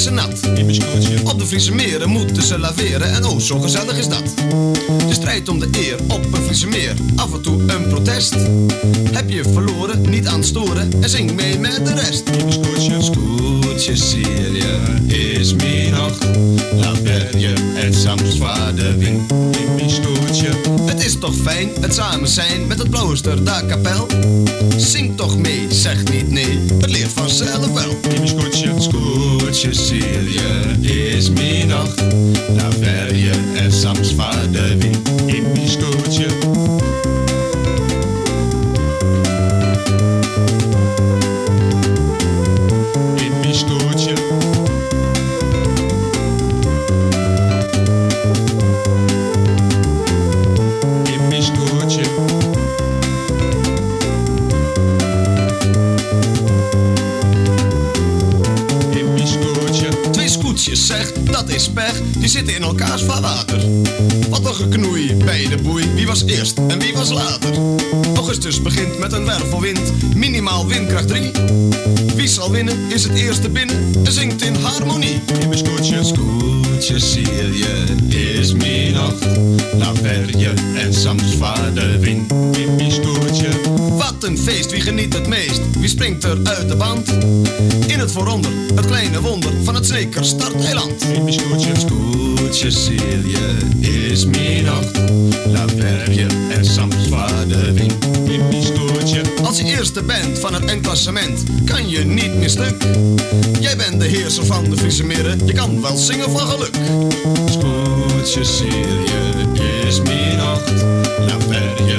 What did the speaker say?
is ze nat. In mijn scootje. Op de Friese meren moeten ze laveren en oh, zo gezellig is dat. De strijd om de eer op een Friese meer, af en toe een protest. Heb je verloren, niet aan het storen en zing mee met de rest. In mijn scootje. Scootje Celia is mijn nacht. Laat bergen en Sams vader wind. In mijn scootje. Het is toch fijn, het samen zijn met het Blooster da Kapel. Zing toch mee, zeg niet nee, het leert vanzelf wel. In mijn scootje. Scootje Celia is mijn nacht. Laat bergen en Sams vader wind. In mijn scootje. In mijn scootje. In mijn scootje. In mijn scootje. Twee scootjes zeg, dat is pech, die zitten in elkaars vaarwater. Wat een geknoei bij de boei, wie was eerst en wie was later. Augustus begint met een wervelwind, minimaal windkracht 3. Wie zal winnen, is het eerste binnen en zingt in harmonie. In mijn scootje. Scootje Celia is mijn nacht. Laat bergen en Sams vader wind. In mijn scootje. Wat een feest, wie geniet het meest? Wie springt er uit de band? In het vooronder, het kleine wonder van het zeker starteiland. In mijn scootje. Scootje Celia is mijn nacht. Laat bergen en Sams vader wind. In mijn scootje. Als je eerste bent van het eindklassement, kan je niet meer stuk. Jij bent de heerser van de Friese meren, je kan wel zingen van geluk. Scootje Celia is mijn nacht. Laat bergen